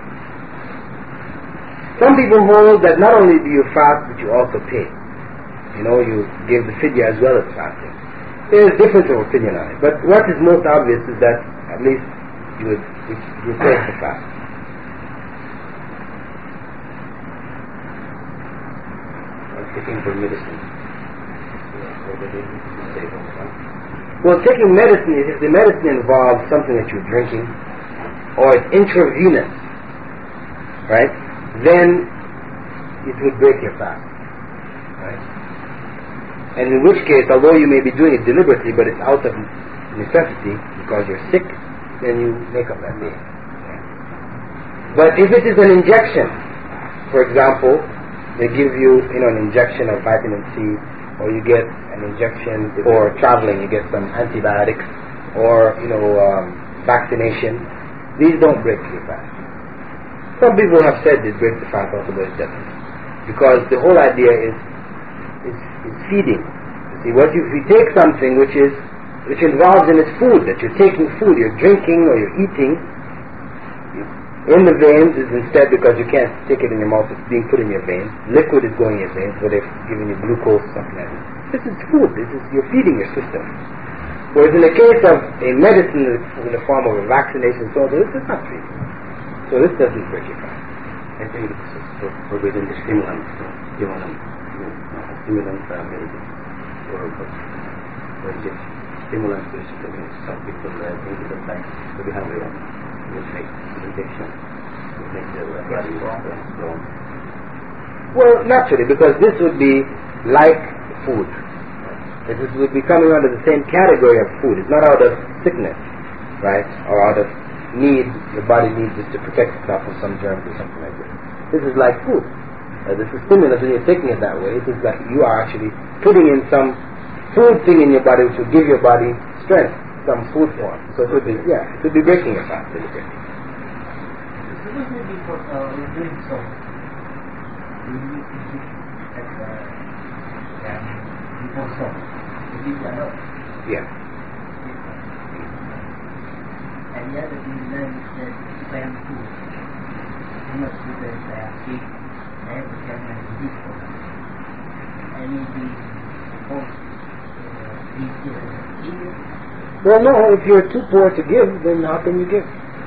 Some people hold that not only do you fast, but you also pay. You give the fidya as well as fasting. There is difference of opinion on it, but what is most obvious is that at least you would replace the fast. Taking for medicine. Well, taking medicine, if the medicine involves something that you're drinking, or it's intravenous, right, then it would break your fast, right? And in which case, although you may be doing it deliberately, but it's out of necessity because you're sick, then you make up that day. But if it is an injection, for example, they give you, an injection of vitamin C, or you get an injection for traveling, you get some antibiotics, or vaccination. These don't break your fast. Some people have said they break the fast also, but it doesn't, because the whole idea is feeding. See, if you take something which involves in its food, that you're taking food, you're drinking or you're eating, in the veins is instead, because you can't take it in your mouth, it's being put in your veins. Liquid is going in your veins, where they're giving you glucose, something like that. This is food. You're feeding your system. Whereas in the case of a medicine in the form of a vaccination, so this is not feeding. So this doesn't break your fast. I think this is forbidden the stimulant, stimulant medicine, or just stimulant basically. Some people think that to be hungry will make injection, will make their body strong. Well, naturally, because this would be like food. This would be coming under the same category of food. It's not out of sickness, right, or out of need. The body needs this to protect itself from some germs or something like this. This is like food. This is stimulus, when you're taking it that way, it is like you are actually putting in some food thing in your body which will give your body strength, some food form. So it would be breaking your fast. Suppose maybe for doing so, we need to eat before so. Yeah. And the other thing then is that same food. How much do they eat? They have to get my disease for them. And if we suppose well, no, if you're too poor to give, then how can you give?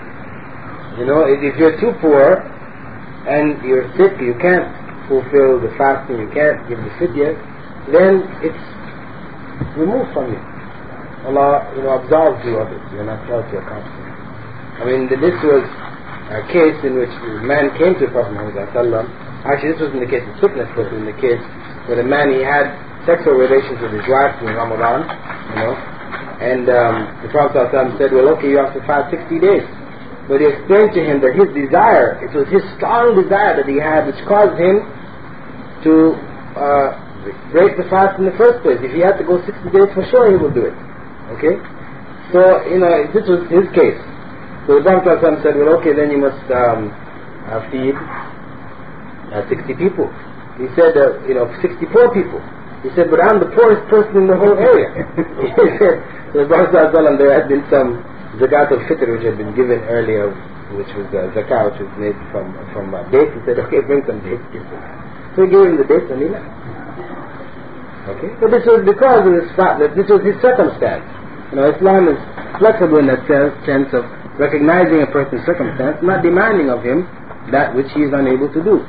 If you're too poor and you're sick, you can't fulfill the fasting, you can't give the fidya, then it's removed from you. Allah, absolves you of it. You're not held to account for it. I mean, this was a case in which a man came to the Prophet Muhammad. Actually, this wasn't the case of sickness, but in the case where the man, he had sexual relations with his wife in Ramadan, and the Prophet said, well, okay, you have to fast 60 days. But he explained to him that his desire, it was his strong desire that he had, which caused him to break the fast in the first place. If he had to go 60 days, for sure he would do it. Okay? So, this was his case. So the Prophet said, well, okay, then you must feed 60 people. He said, 64 people. He said, but I'm the poorest person in the whole area. So the Prophet, there had been some zakat al-fitr which had been given earlier, which was zakat, which was made from dates. He said, okay, bring some dates. So he gave him the dates and he left. Okay? But this was because of this fact that this was his circumstance. Islam is flexible in that sense of recognizing a person's circumstance, not demanding of him that which he is unable to do.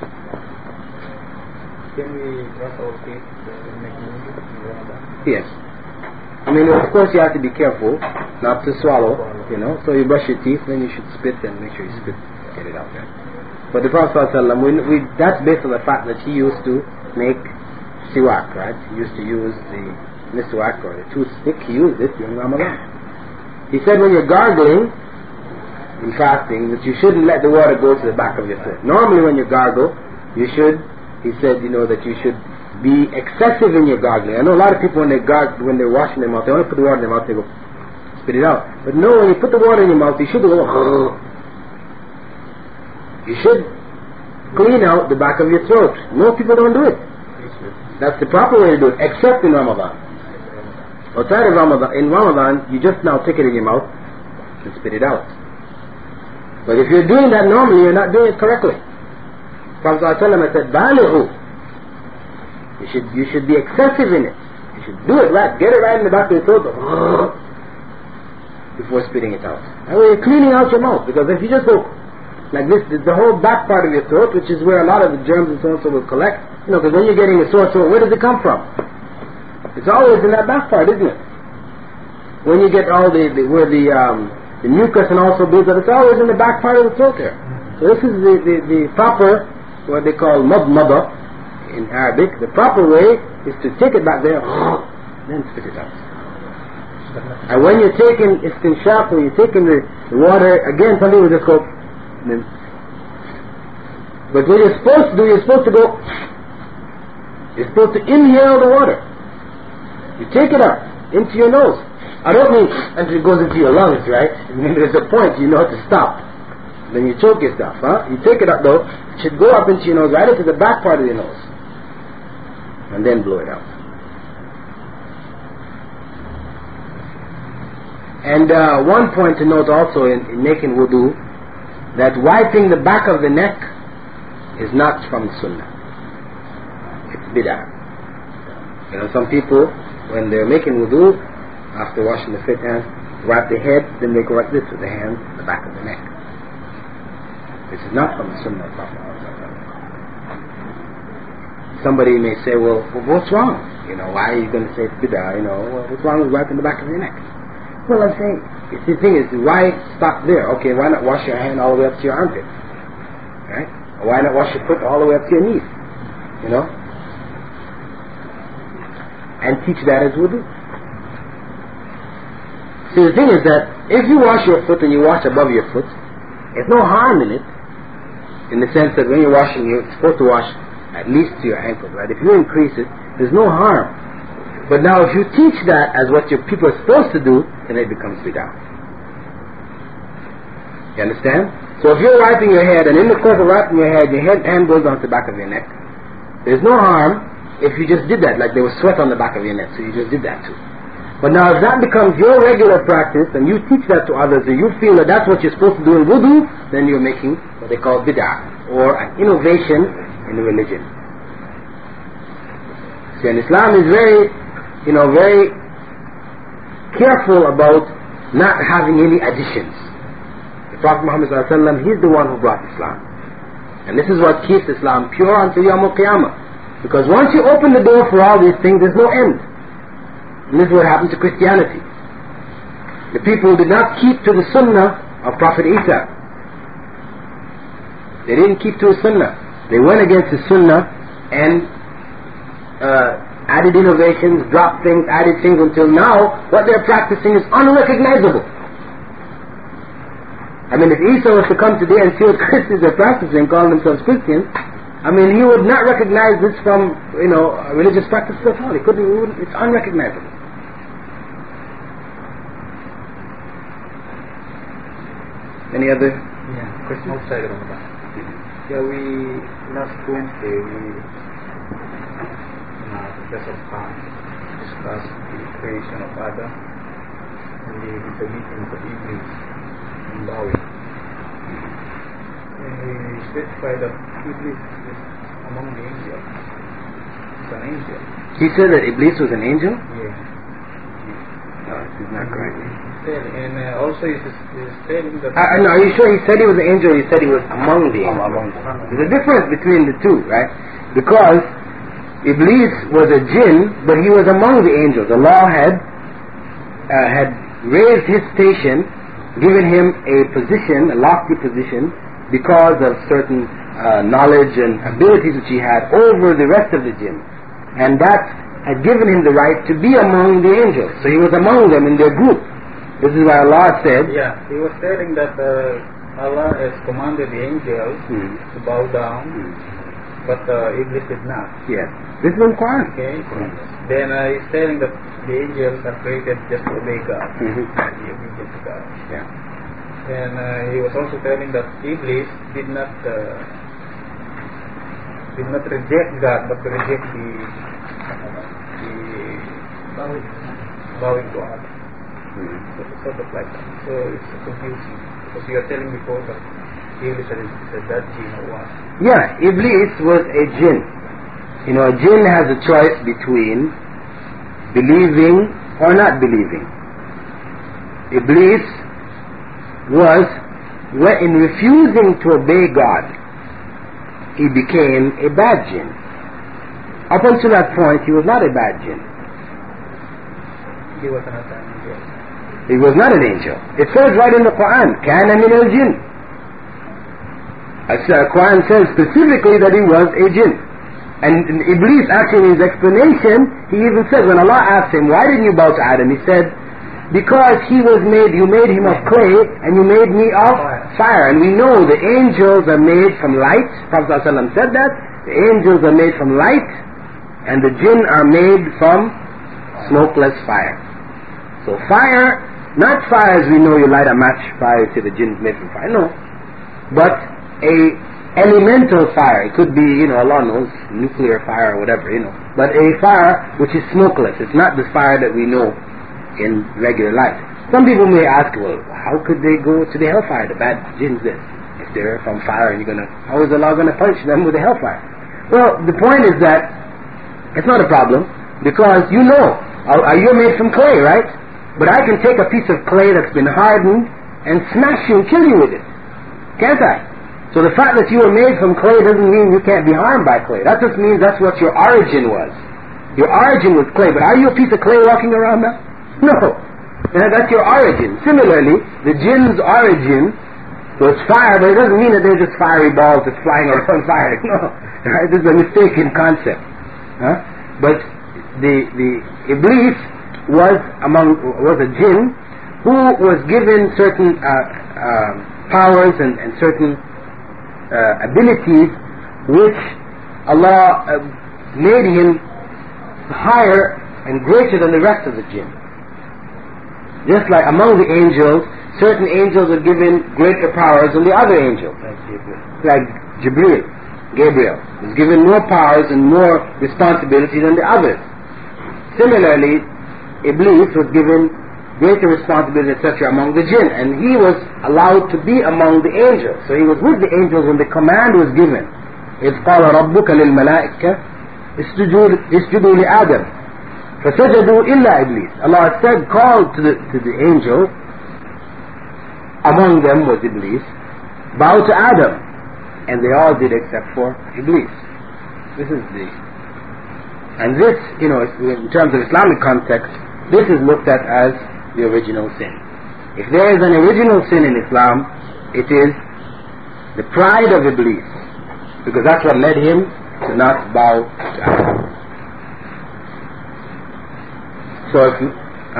Can we brush our teeth making Yes. I mean, of course you have to be careful not to swallow, so you brush your teeth, then you should spit and make sure you spit, get it out there. But the Prophet ﷺ, that's based on the fact that he used to make siwak, right? He used to use the miswak or the toothpick. He used it during Ramadan. He said when you're gargling in fasting that you shouldn't let the water go to the back of your throat. Normally when you gargle, you should, he said, that you should be excessive in your gargling. I know a lot of people when they're washing their mouth, they only put the water in their mouth, they go spit it out. But no, when you put the water in your mouth, you should go you should clean out the back of your throat. Most people don't do it. That's the proper way to do it, except in Ramadan. Outside of Ramadan, in Ramadan, you just now take it in your mouth and spit it out. But if you're doing that normally, you're not doing it correctly. Prophet ﷺ said, "Balighu." You should be excessive in it. You should do it right. Get it right in the back of your throat before spitting it out. That way you're cleaning out your mouth. Because if you just go like this, the whole back part of your throat, which is where a lot of the germs and so on will collect. Because when you're getting a sore throat, where does it come from? It's always in that back part, isn't it? When you get all where the mucus and also builds up, it's always in the back part of the throat there. So this is the proper, what they call madmada in Arabic. The proper way is to take it back there, then spit it out. And when you're taking istinshaq, when you're taking the water, again, some people just go. But what you're supposed to do, you're supposed to inhale the water. You take it up into your nose. I don't mean until it goes into your lungs, right? I mean, there's a point you know to stop. Then you choke yourself, huh? You take it up though, it should go up into your nose, right into the back part of your nose. And then blow it out. And one point to note also in making wudu, that wiping the back of the neck is not from the sunnah. It's bid'ah. Some people, when they're making wudu, after washing the feet hands, wipe their head, then they go like this with their hands, the back of the neck. This is not from the sunnah of Prophet. Somebody may say, well, what's wrong? Why are you going to say it's bid'ah? What's wrong with wiping the back of your neck? Well, I'm saying, the thing is, why stop there? Okay, why not wash your hand all the way up to your armpit? Right? Or why not wash your foot all the way up to your knees? And teach that as wudu. See, the thing is that if you wash your foot and you wash above your foot, there's no harm in it, in the sense that when you're washing, you're supposed to wash at least to your ankle, right? If you increase it, there's no harm. But now if you teach that as what your people are supposed to do, then it becomes bid'ah. You understand? So if you're wiping your head, and in the course of wiping your head, your hand goes down to the back of your neck, there's no harm if you just did that, like there was sweat on the back of your neck, so you just did that too. But now if that becomes your regular practice, and you teach that to others, and you feel that that's what you're supposed to do in wudu, then you're making what they call bid'ah, or an innovation in the religion. See, and Islam is very careful about not having any additions. The Prophet Muhammad ﷺ, he's the one who brought Islam. And this is what keeps Islam pure until Yawm al-Qiyamah. Because once you open the door for all these things, there's no end. And this is what happened to Christianity. The people did not keep to the sunnah of Prophet Isa. They didn't keep to his sunnah. They went against his sunnah and added innovations, dropped things, added things, until now what they're practicing is unrecognizable. I mean, if Isa was to come today and see what Christians are practicing, calling themselves Christians, I mean, he would not recognize this from, religious practices at all. It's unrecognizable. Any other questions? Outside of Ramadan. Last Wednesday, Professor Khan discussed the creation of Adam and the meeting of Iblis in Bawi. And he specified that Iblis is among the angels. It's an angel. He said that Iblis was an angel? Yeah. No, this is not correct. And also he's telling that... No, are you sure he said he was an angel, or he said he was among the angels? There's a difference between the two, right? Because Iblis was a jinn, but he was among the angels. Allah had raised his station, given him a position, a lofty position, because of certain knowledge and abilities which he had over the rest of the jinn. And that had given him the right to be among the angels. So he was among them in their group. This is why Allah said, Yeah, he was telling that Allah has commanded the angels to bow down, but Iblis did not. yes, this is in Quran. Okay? Then he's telling that the angels are created just to obey God, be obedient to God. Yeah. And he was also telling that Iblis did not reject God, but to reject the bowing to Allah. So sort of like that. So it's confusing because you are telling before that Iblis is that jinn or what? Yeah, Iblis was a jinn. You know, a jinn has a choice between believing or not believing. Iblis was, in refusing to obey God, he became a bad jinn. Up until that point, he was not a bad jinn. He was not an angel. He was not an angel. It says right in the Quran, كَانَ مِنَ الْجِنِّ. The Quran says specifically that he was a jinn. And Iblis, actually in his explanation, he even says, when Allah asked him, why didn't you bow to Adam? He said, because you made him of clay and you made me of fire. And we know the angels are made from light. Prophet ﷺ said that. The angels are made from light and the jinn are made from smokeless fire. So fire, not fire as we know you light a match, fire, say the jinn is made from fire. No. But a elemental fire. It could be, Allah knows, nuclear fire or whatever, But a fire which is smokeless. It's not the fire that we know in regular life. Some people may ask, well, how could they go to the hellfire, the bad jinns then? If they're from fire and how is Allah going to punish them with the hellfire? Well, the point is that it's not a problem because you're made from clay, right? But I can take a piece of clay that's been hardened and smash you and kill you with it. Can't I? So the fact that you were made from clay doesn't mean you can't be harmed by clay. That just means that's what your origin was. Your origin was clay. But are you a piece of clay walking around now? No. That's your origin. Similarly, the jinn's origin was fire, but it doesn't mean that they're just fiery balls that's flying around fire. No. Right? This is a mistaken concept. But the Iblis was a jinn who was given certain powers and certain abilities which Allah made him higher and greater than the rest of the jinn. Just like among the angels, certain angels are given greater powers than the other angels. Like Gabriel is given more powers and more responsibility than the others. Similarly, Iblis was given greater responsibility, etc. among the jinn, and he was allowed to be among the angels. So he was with the angels when the command was given. إِذْ قَالَ رَبُّكَ لِلْمَلَائِكَةِ اسْجُدُوا لِآدَمَ فَسَجَدُوا إِلَّا إِبْلِيسَ. Allah said, called to the angel, among them was Iblis, bow to Adam, and they all did except for Iblis. And this, in terms of Islamic context, this is looked at as the original sin. If there is an original sin in Islam, it is the pride of Iblis, because that's what led him to not bow to Allah. So if you,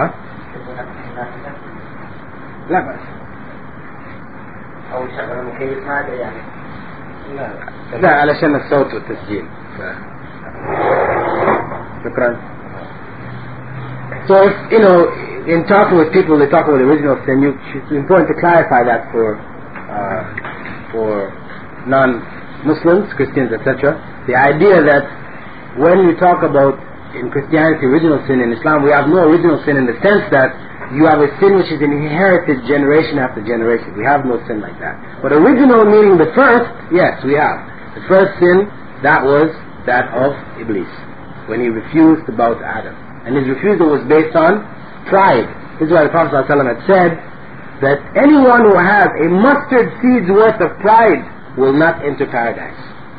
لا بأس. أو شغل مكيف ما أدري يعني. لا علشان الصوت والتسجيل. شكرا. So if, in talking with people, they talk about the original sin. It's important to clarify that for non-Muslims, Christians, etc. The idea that when we talk about in Christianity original sin, in Islam we have no original sin in the sense that you have a sin which is inherited generation after generation. We have no sin like that. But original meaning the first, yes, we have. The first sin, that was that of Iblis, when he refused to bow to Adam. And his refusal was based on pride. This is why the Prophet ﷺ had said that anyone who has a mustard seed's worth of pride will not enter paradise.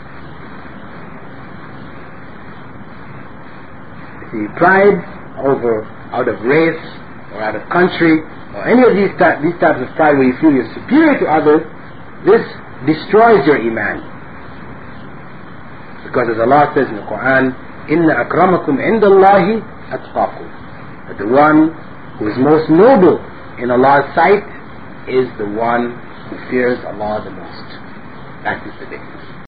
See, pride out of race or out of country or any of these types of pride where you feel you're superior to others, this destroys your iman. Because as Allah says in the Quran, إِنَّ أَكْرَمَكُمْ عِنْدَ اللَّهِ أَتْقَاكُمْ. But the one who is most noble in Allah's sight is the one who fears Allah the most. That is the difference.